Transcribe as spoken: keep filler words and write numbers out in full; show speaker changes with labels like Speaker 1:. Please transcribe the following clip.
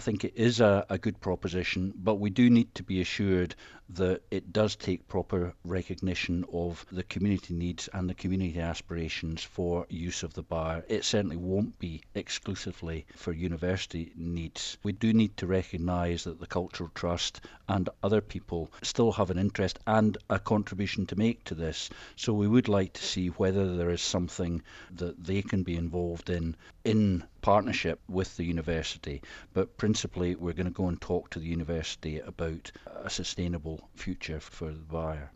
Speaker 1: think it is a, a good proposition, but we do need to be assured that it does take proper recognition of the community needs and the community aspirations for use of the bar. It certainly won't be exclusively for university needs. We do need to recognise that the Cultural Trust and other people still have an interest and a contribution to make to this. So we would like to see whether there is something that they can be involved in in partnership with the university. But principally, we're going to go and talk to the university about a sustainable future for the Byre.